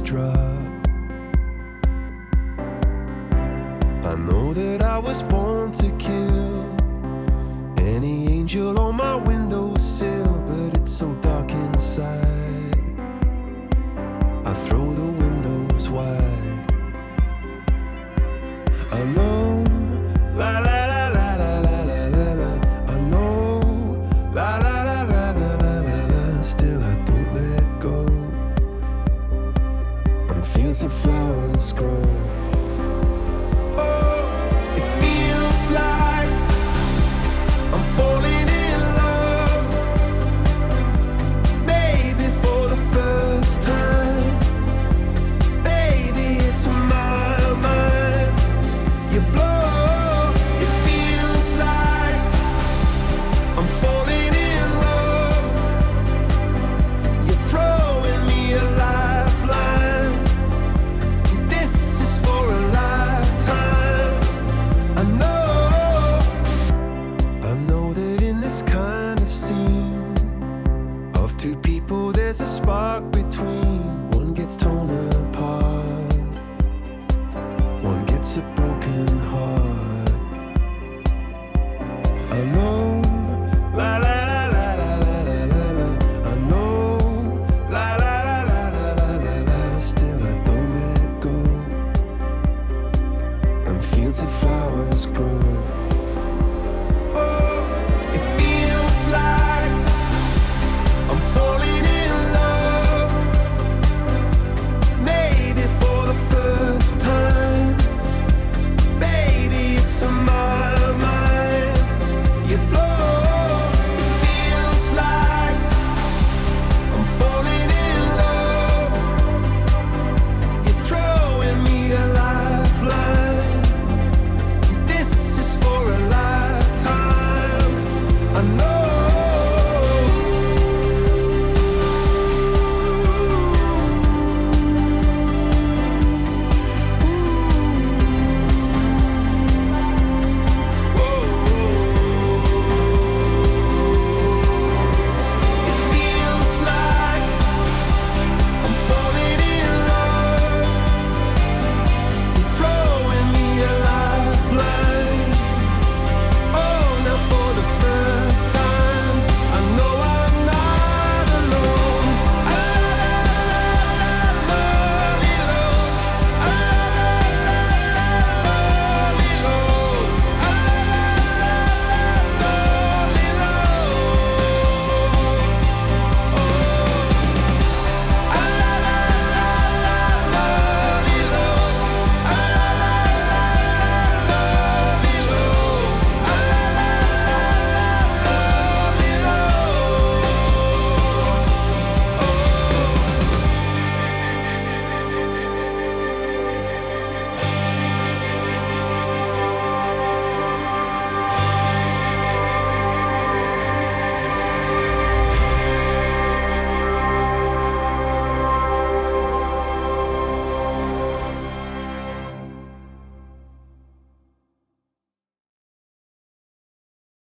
drop. I know that I was born to kill any angel on my windowsill, but it's so dark inside. I throw the windows wide. I know, la la la la la la la la la. I know, la la la la la la la la. Still I don't let go. And fields of flowers grow. Oh, it feels like I'm falling in love. Maybe for the first time. Baby, it's my mind. You blow. It feels like I'm falling in love. You're throwing me a lifeline. This is for a lifetime. I know that in this kind of scene of two people there's a spark between. One gets torn